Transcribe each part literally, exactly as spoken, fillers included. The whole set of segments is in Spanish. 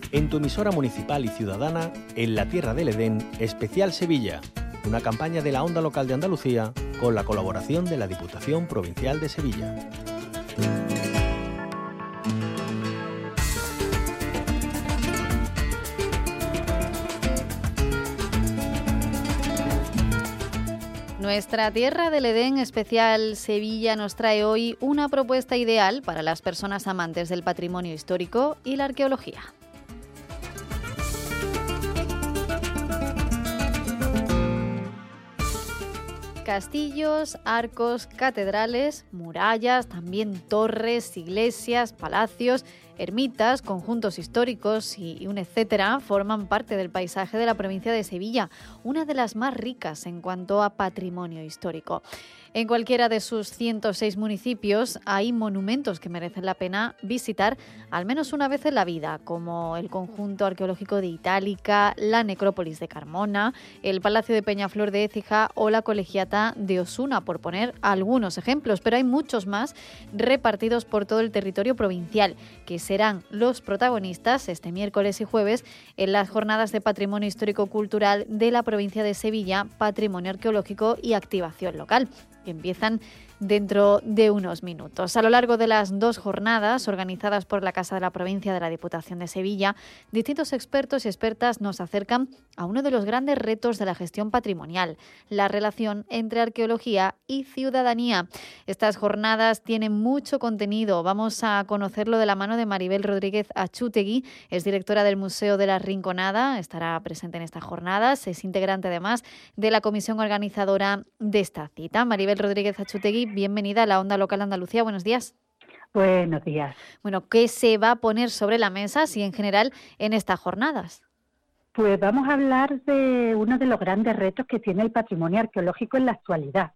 en tu emisora municipal y ciudadana, en la Tierra del Edén, Especial Sevilla, una campaña de la Onda Local de Andalucía con la colaboración de la Diputación Provincial de Sevilla. Nuestra Tierra del Edén Especial Sevilla nos trae hoy una propuesta ideal para las personas amantes del patrimonio histórico y la arqueología. Castillos, arcos, catedrales, murallas, también torres, iglesias, palacios, ermitas, conjuntos históricos y un etcétera forman parte del paisaje de la provincia de Sevilla, una de las más ricas en cuanto a patrimonio histórico. En cualquiera de sus ciento seis municipios hay monumentos que merecen la pena visitar al menos una vez en la vida, como el conjunto arqueológico de Itálica, la necrópolis de Carmona, el Palacio de Peñaflor de Écija o la Colegiata de Osuna, por poner algunos ejemplos, pero hay muchos más repartidos por todo el territorio provincial, que serán los protagonistas este miércoles y jueves en las jornadas de Patrimonio Histórico-Cultural de la provincia de Sevilla, Patrimonio Arqueológico y Activación Local, que empiezan dentro de unos minutos. A lo largo de las dos jornadas, organizadas por la Casa de la Provincia de la Diputación de Sevilla, distintos expertos y expertas nos acercan a uno de los grandes retos de la gestión patrimonial, la relación entre arqueología y ciudadanía. Estas jornadas tienen mucho contenido. Vamos a conocerlo de la mano de Maribel Rodríguez Achútegui, es directora del Museo de la Rinconada, estará presente en estas jornadas, es integrante además de la comisión organizadora de esta cita. Maribel Rodríguez Achútegui, bienvenida a la Onda Local Andalucía. Buenos días. Buenos días. Bueno, ¿qué se va a poner sobre la mesa, si en general, en estas jornadas? Pues vamos a hablar de uno de los grandes retos que tiene el patrimonio arqueológico en la actualidad,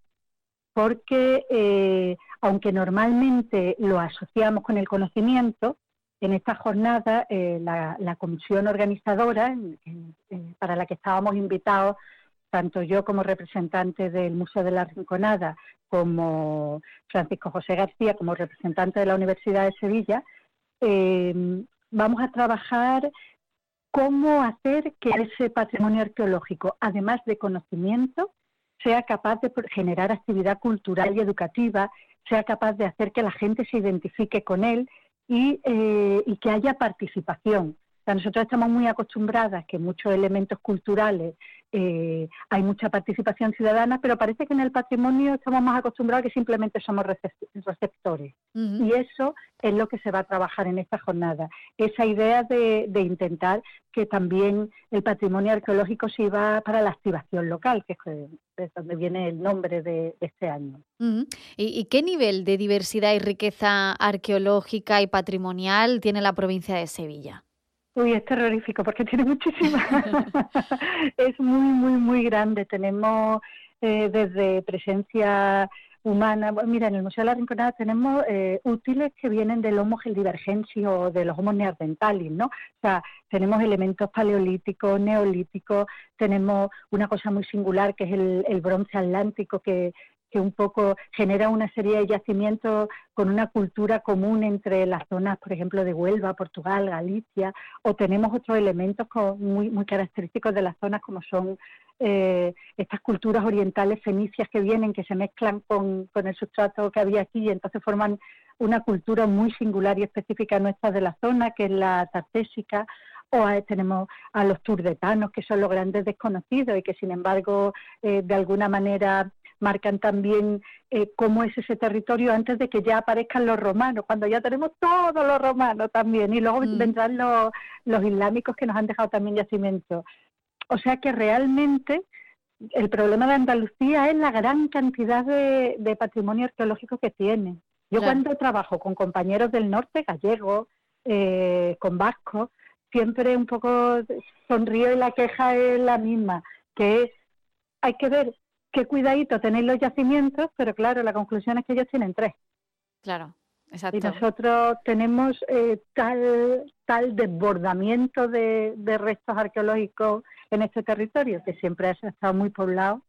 porque eh, aunque normalmente lo asociamos con el conocimiento, en esta jornada eh, la, la comisión organizadora, en, en, en, para la que estábamos invitados, tanto yo como representante del Museo de la Rinconada, como Francisco José García, como representante de la Universidad de Sevilla, eh, vamos a trabajar cómo hacer que ese patrimonio arqueológico, además de conocimiento, sea capaz de generar actividad cultural y educativa, sea capaz de hacer que la gente se identifique con él y, eh, y que haya participación. O sea, nosotros estamos muy acostumbradas que muchos elementos culturales eh, hay mucha participación ciudadana, pero parece que en el patrimonio estamos más acostumbrados a que simplemente somos receptores. Uh-huh. Y eso es lo que se va a trabajar en esta jornada. Esa idea de, de intentar que también el patrimonio arqueológico sirva para la activación local, que es de donde viene el nombre de, de este año. Uh-huh. ¿Y, ¿Y qué nivel de diversidad y riqueza arqueológica y patrimonial tiene la provincia de Sevilla? Uy, es terrorífico porque tiene muchísimas. Es muy, muy, muy grande. Tenemos eh, desde presencia humana. Mira, en el Museo de la Rinconada tenemos eh, útiles que vienen del Homo heidelbergensis o de los Homo neanderthalis, ¿no? O sea, tenemos elementos paleolíticos, neolíticos, tenemos una cosa muy singular que es el, el bronce atlántico que que un poco genera una serie de yacimientos con una cultura común entre las zonas, por ejemplo, de Huelva, Portugal, Galicia, o tenemos otros elementos muy, muy característicos de las zonas como son eh, estas culturas orientales fenicias que vienen, que se mezclan con, con el sustrato que había aquí y entonces forman una cultura muy singular y específica nuestra de la zona, que es la tartésica. O a, tenemos a los turdetanos, que son los grandes desconocidos y que, sin embargo, eh, de alguna manera marcan también eh, cómo es ese territorio antes de que ya aparezcan los romanos, cuando ya tenemos todos los romanos también, y luego mm. vendrán los, los islámicos que nos han dejado también yacimientos. O sea que realmente el problema de Andalucía es la gran cantidad de, de patrimonio arqueológico que tiene. Yo claro. Cuando trabajo con compañeros del norte, gallegos, eh, con vascos, siempre un poco sonrío y la queja es la misma, que es, hay que ver qué cuidadito tenéis los yacimientos, pero claro, la conclusión es que ellos tienen tres. Claro, exacto. Y nosotros tenemos eh, tal tal desbordamiento de, de restos arqueológicos en este territorio, que siempre ha estado muy poblado,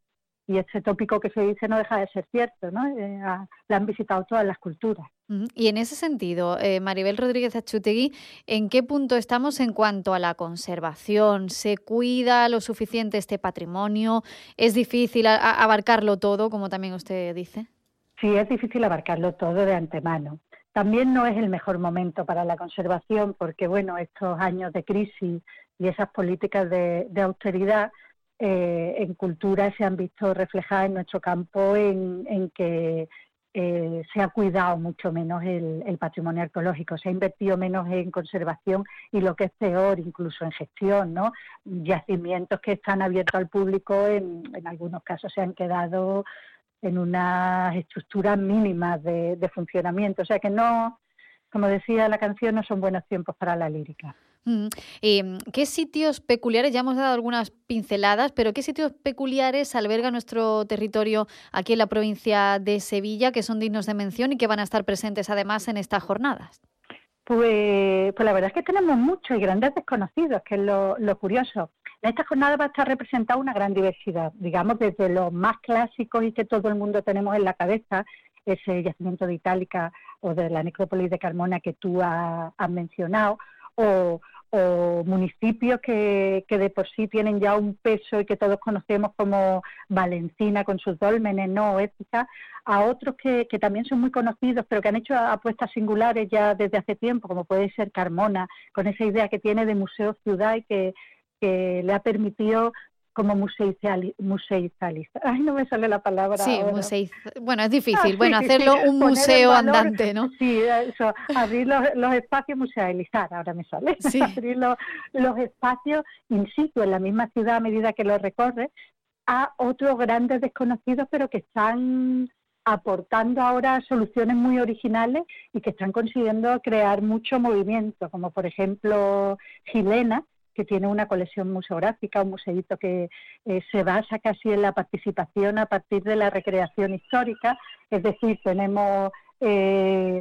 y este tópico que se dice no deja de ser cierto, ¿no? Eh, a, la han visitado todas las culturas. Y en ese sentido, eh, Maribel Rodríguez Achutegui, ¿en qué punto estamos en cuanto a la conservación? ¿Se cuida lo suficiente este patrimonio? ¿Es difícil a, a abarcarlo todo, como también usted dice? Sí, es difícil abarcarlo todo de antemano. También no es el mejor momento para la conservación porque, bueno, estos años de crisis y esas políticas de, de austeridad eh, en cultura se han visto reflejadas en nuestro campo en, en que eh, se ha cuidado mucho menos el, el patrimonio arqueológico, se ha invertido menos en conservación y, lo que es peor, incluso en gestión, ¿no? Yacimientos que están abiertos al público en, en algunos casos se han quedado en unas estructuras mínimas de, de funcionamiento, o sea que no, como decía la canción, no son buenos tiempos para la lírica. Mm. Eh, ¿Qué sitios peculiares, ya hemos dado algunas pinceladas, pero qué sitios peculiares alberga nuestro territorio aquí en la provincia de Sevilla que son dignos de mención y que van a estar presentes además en estas jornadas? Pues, pues la verdad es que tenemos muchos y grandes desconocidos, que es lo, lo curioso. En esta jornada va a estar representada una gran diversidad, digamos, desde los más clásicos y que todo el mundo tenemos en la cabeza, ese yacimiento de Itálica o de la necrópolis de Carmona que tú has, has mencionado, o, o municipios que, que de por sí tienen ya un peso y que todos conocemos como Valencina con sus dólmenes, ¿no? Ética, a otros que, que también son muy conocidos pero que han hecho apuestas singulares ya desde hace tiempo, como puede ser Carmona, con esa idea que tiene de museo ciudad y que, que le ha permitido como museizali, museizalizar. Ay, no me sale la palabra. Sí, ahora. museiz... bueno, es difícil, Ah, bueno, sí, hacerlo sí, un poner museo en valor, andante, ¿no? Sí, eso, abrir los, los espacios, musealizar, ahora me sale, Sí. abrir los, los espacios in situ en la misma ciudad a medida que lo recorre a otros grandes desconocidos, pero que están aportando ahora soluciones muy originales y que están consiguiendo crear mucho movimiento, como por ejemplo Gilena, que tiene una colección museográfica, un museíto que eh, se basa casi en la participación a partir de la recreación histórica, es decir, tenemos eh,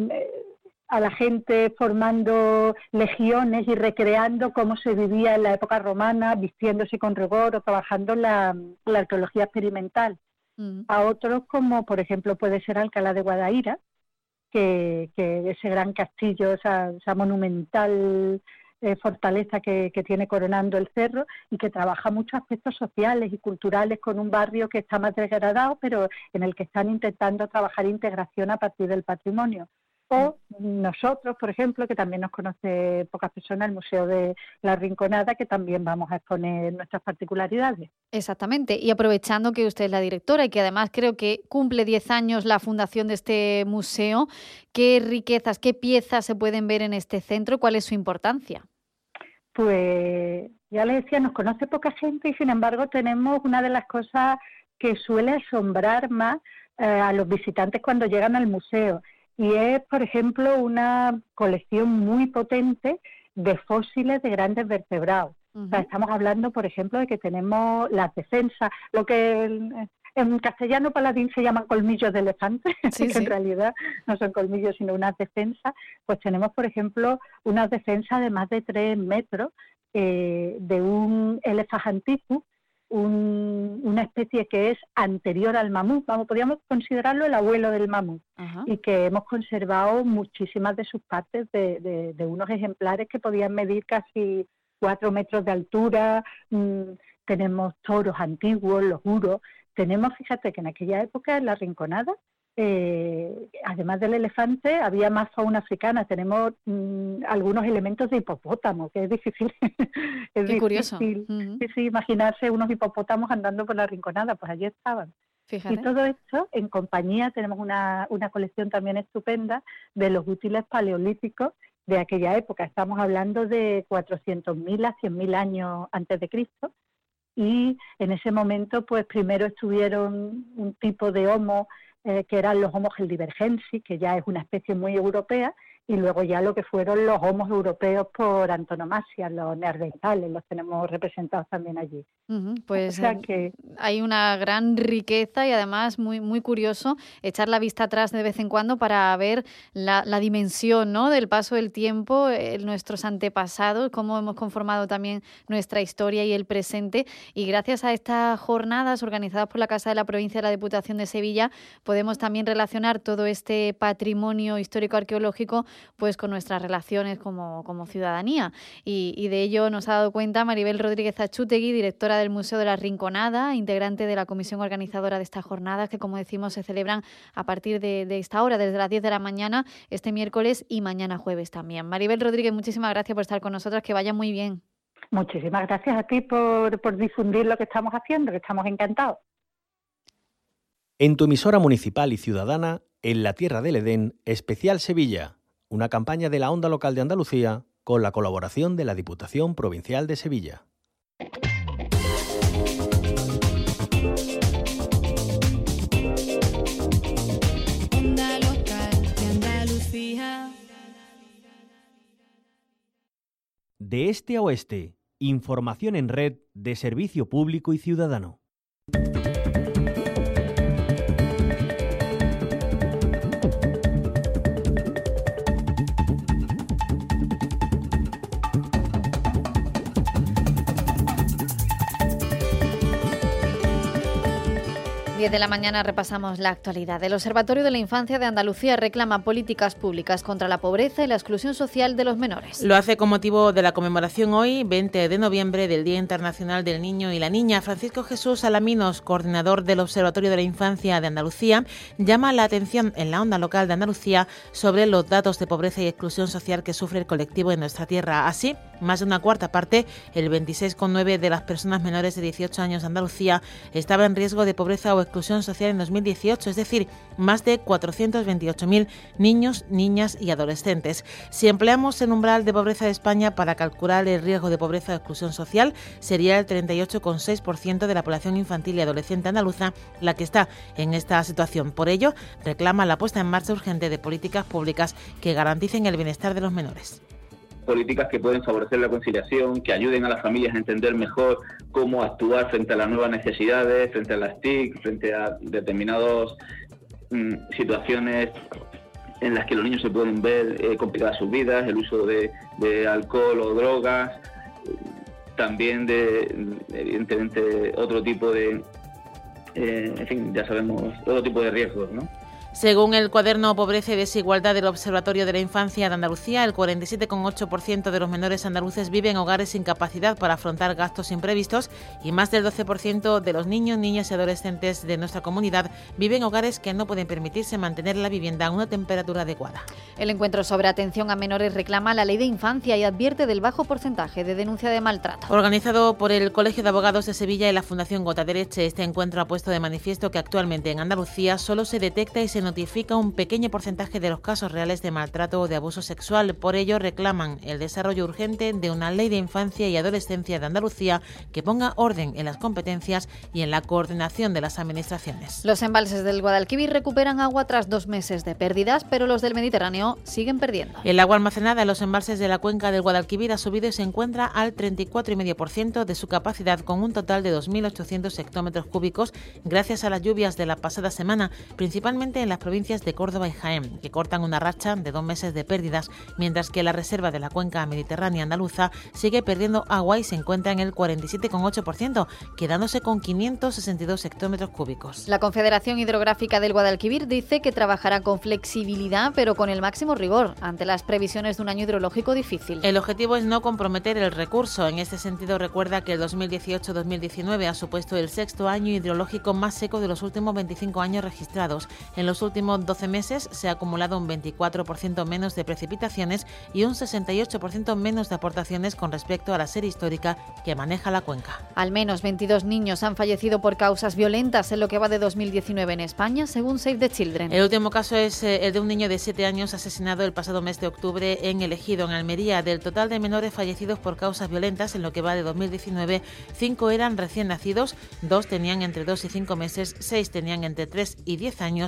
a la gente formando legiones y recreando cómo se vivía en la época romana, vistiéndose con rigor o trabajando la, la arqueología experimental. Mm. A otros, como por ejemplo puede ser Alcalá de Guadaira, que, que ese gran castillo, esa, esa monumental Eh, fortaleza que, que tiene coronando el cerro y que trabaja muchos aspectos sociales y culturales con un barrio que está más degradado, pero en el que están intentando trabajar integración a partir del patrimonio. O nosotros, por ejemplo, que también nos conoce pocas personas, el Museo de la Rinconada, que también vamos a exponer nuestras particularidades. Exactamente, y aprovechando que usted es la directora y que además creo que cumple diez años la fundación de este museo, ¿qué riquezas, qué piezas se pueden ver en este centro? ¿Cuál es su importancia? Pues ya les decía, nos conoce poca gente y sin embargo tenemos una de las cosas que suele asombrar más eh, a los visitantes cuando llegan al museo, y es, por ejemplo, una colección muy potente de fósiles de grandes vertebrados. Uh-huh. O sea, estamos hablando, por ejemplo, de que tenemos las defensas, lo que en castellano paladín se llaman colmillos de elefante, sí, que sí. En realidad no son colmillos sino unas defensas. Pues tenemos, por ejemplo, unas defensas de más de tres metros eh, de un Elephajanthithus, un, una especie que es anterior al mamut, vamos, podríamos considerarlo el abuelo del mamut, uh-huh. y que hemos conservado muchísimas de sus partes de, de, de unos ejemplares que podían medir casi cuatro metros de altura. Mm, tenemos toros antiguos, los uros. Tenemos, fíjate que en aquella época, en la Rinconada, eh, además del elefante, había más fauna africana. Tenemos mmm, algunos elementos de hipopótamo, que es difícil. es Qué difícil, curioso. Uh-huh. sí, sí, imaginarse unos hipopótamos andando por la Rinconada, pues allí estaban. Fíjate. Y todo esto, en compañía, tenemos una, una colección también estupenda de los útiles paleolíticos de aquella época. Estamos hablando de cuatrocientos mil a cien mil años antes de Cristo. Y en ese momento, pues primero estuvieron un tipo de homo eh, que eran los Homo heidelbergensis, que ya es una especie muy europea, y luego ya lo que fueron los homos europeos por antonomasia, los neandertales, los tenemos representados también allí. Uh-huh, pues o sea que... hay una gran riqueza y además muy muy curioso echar la vista atrás de vez en cuando para ver la, la dimensión, ¿no?, del paso del tiempo, eh, nuestros antepasados, cómo hemos conformado también nuestra historia y el presente. Y gracias a estas jornadas organizadas por la Casa de la Provincia de la Diputación de Sevilla podemos también relacionar todo este patrimonio histórico-arqueológico pues con nuestras relaciones como, como ciudadanía. Y, y de ello nos ha dado cuenta Maribel Rodríguez Achútegui, directora del Museo de la Rinconada, integrante de la comisión organizadora de estas jornadas que, como decimos, se celebran a partir de, de esta hora, desde las diez de la mañana, este miércoles y mañana jueves también. Maribel Rodríguez, muchísimas gracias por estar con nosotras, que vaya muy bien. Muchísimas gracias a ti por, por difundir lo que estamos haciendo, que estamos encantados. En tu emisora municipal y ciudadana, en la Tierra del Edén, Especial Sevilla, una campaña de la Onda Local de Andalucía con la colaboración de la Diputación Provincial de Sevilla. Onda Local de Andalucía. De este a oeste, información en red de servicio público y ciudadano. diez de la mañana repasamos la actualidad. El Observatorio de la Infancia de Andalucía reclama políticas públicas contra la pobreza y la exclusión social de los menores. Lo hace con motivo de la conmemoración hoy, veinte de noviembre, del Día Internacional del Niño y la Niña. Francisco Jesús Alaminos, coordinador del Observatorio de la Infancia de Andalucía, llama la atención en la Onda Local de Andalucía sobre los datos de pobreza y exclusión social que sufre el colectivo en nuestra tierra. Así, más de una cuarta parte, el veintiséis coma nueve por ciento de las personas menores de dieciocho años de Andalucía estaba en riesgo de pobreza o exclusión social en dos mil dieciocho, es decir, más de cuatrocientos veintiocho mil niños, niñas y adolescentes. Si empleamos el umbral de pobreza de España para calcular el riesgo de pobreza o exclusión social, sería el treinta y ocho coma seis por ciento de la población infantil y adolescente andaluza la que está en esta situación. Por ello, reclama la puesta en marcha urgente de políticas públicas que garanticen el bienestar de los menores. Políticas que pueden favorecer la conciliación, que ayuden a las familias a entender mejor cómo actuar frente a las nuevas necesidades, frente a las T I C, frente a determinadas mmm, situaciones en las que los niños se pueden ver eh, complicadas sus vidas, el uso de, de alcohol o drogas, también de, evidentemente, otro tipo de, eh, en fin, ya sabemos, otro tipo de riesgos, ¿no? Según el cuaderno Pobreza y Desigualdad del Observatorio de la Infancia de Andalucía, el cuarenta y siete coma ocho por ciento de los menores andaluces viven en hogares sin capacidad para afrontar gastos imprevistos y más del doce por ciento de los niños, niñas y adolescentes de nuestra comunidad viven en hogares que no pueden permitirse mantener la vivienda a una temperatura adecuada. El encuentro sobre atención a menores reclama la Ley de Infancia y advierte del bajo porcentaje de denuncia de maltrato. Organizado por el Colegio de Abogados de Sevilla y la Fundación Gota Dereche, este encuentro ha puesto de manifiesto que actualmente en Andalucía solo se detecta y se notifica un pequeño porcentaje de los casos reales de maltrato o de abuso sexual. Por ello, reclaman el desarrollo urgente de una ley de infancia y adolescencia de Andalucía que ponga orden en las competencias y en la coordinación de las administraciones. Los embalses del Guadalquivir recuperan agua tras dos meses de pérdidas, pero los del Mediterráneo siguen perdiendo. El agua almacenada en los embalses de la cuenca del Guadalquivir ha subido y se encuentra al treinta y cuatro coma cinco por ciento de su capacidad, con un total de dos mil ochocientos hectómetros cúbicos, gracias a las lluvias de la pasada semana, principalmente en las provincias de Córdoba y Jaén, que cortan una racha de dos meses de pérdidas, mientras que la reserva de la cuenca mediterránea andaluza sigue perdiendo agua y se encuentra en el cuarenta y siete coma ocho por ciento, quedándose con quinientos sesenta y dos hectómetros cúbicos. La Confederación Hidrográfica del Guadalquivir dice que trabajará con flexibilidad, pero con el máximo rigor, ante las previsiones de un año hidrológico difícil. El objetivo es no comprometer el recurso. En este sentido, recuerda que el dos mil dieciocho dos mil diecinueve ha supuesto el sexto año hidrológico más seco de los últimos veinticinco años registrados. En los últimos doce meses se ha acumulado un veinticuatro por ciento menos de precipitaciones y un sesenta y ocho por ciento menos de aportaciones con respecto a la serie histórica que maneja la cuenca. Al menos veintidós niños han fallecido por causas violentas en lo que va de dos mil diecinueve en España, según Save the Children. El último caso es el de un niño de siete años asesinado el pasado mes de octubre en El Ejido, en Almería. Del total de menores fallecidos por causas violentas en lo que va de dos mil diecinueve, cinco eran recién nacidos, dos tenían entre dos y cinco meses, seis tenían entre tres y diez años,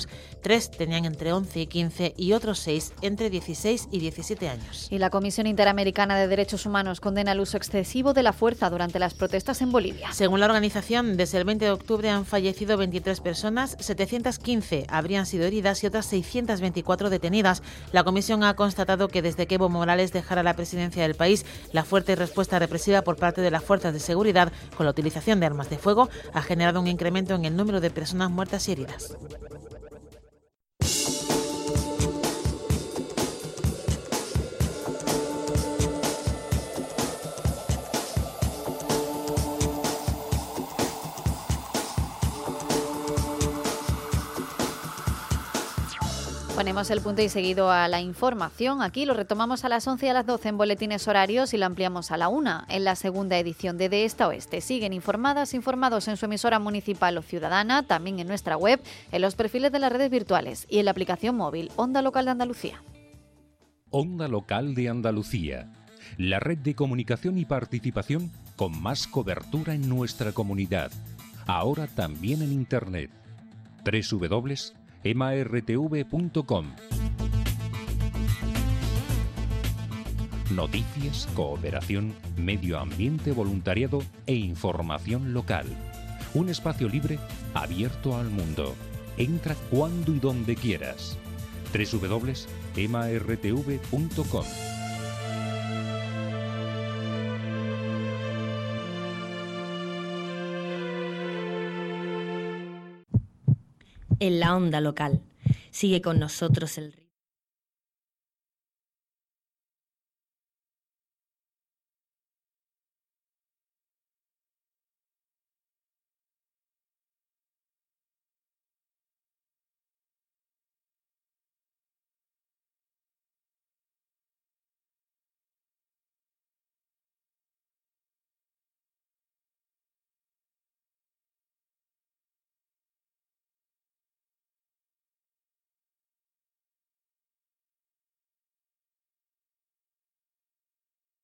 Tres tenían entre once y quince y otros seis entre dieciséis y diecisiete años. Y la Comisión Interamericana de Derechos Humanos condena el uso excesivo de la fuerza durante las protestas en Bolivia. Según la organización, desde el veinte de octubre han fallecido veintitrés personas, setecientas quince habrían sido heridas y otras seiscientas veinticuatro detenidas. La comisión ha constatado que desde que Evo Morales dejara la presidencia del país, la fuerte respuesta represiva por parte de las fuerzas de seguridad con la utilización de armas de fuego ha generado un incremento en el número de personas muertas y heridas. Ponemos el punto y seguido a la información. Aquí lo retomamos a las once y a las doce en boletines horarios y lo ampliamos a la una en la segunda edición de De Este a Oeste. Siguen informadas, informados en su emisora municipal o ciudadana, también en nuestra web, en los perfiles de las redes virtuales y en la aplicación móvil Onda Local de Andalucía. Onda Local de Andalucía, la red de comunicación y participación con más cobertura en nuestra comunidad. Ahora también en Internet. doble u doble u doble u punto ema erre te ve punto com. Noticias, cooperación, medio ambiente, voluntariado e información local. Un espacio libre abierto al mundo. Entra cuando y donde quieras. doble u doble u doble u punto ema erre te ve punto com. En la onda local. Sigue con nosotros el río.